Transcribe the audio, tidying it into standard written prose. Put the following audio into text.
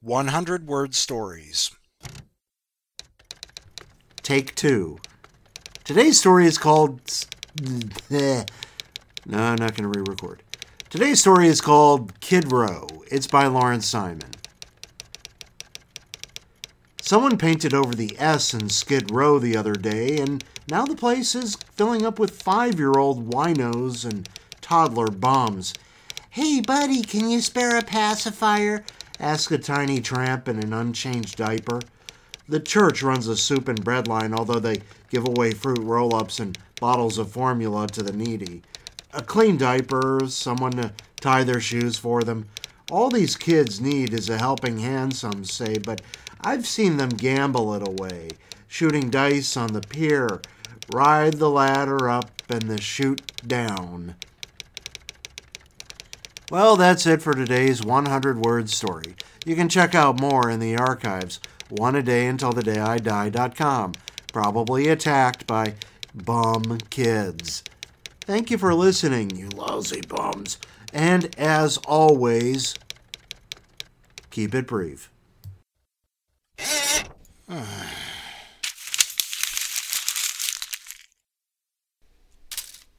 100-word stories. Take 2. Today's story is called... No, I'm not going to re-record. Today's story is called Kid Row. It's by Lawrence Simon. Someone painted over the S in Skid Row the other day, and now the place is filling up with 5-year-old winos and toddler bums. "Hey, buddy, can you spare a pacifier?" asked a tiny tramp in an unchanged diaper. The church runs a soup and bread line, although they give away fruit roll-ups and bottles of formula to the needy. A clean diaper, someone to tie their shoes for them. All these kids need is a helping hand, some say, but I've seen them gamble it away, shooting dice on the pier, ride the ladder up and the chute down. Well, that's it for today's 100-word story. You can check out more in the archives, oneadayuntilthedayidie.com, probably attacked by bum kids. Thank you for listening, you lousy bums. And as always, keep it brief.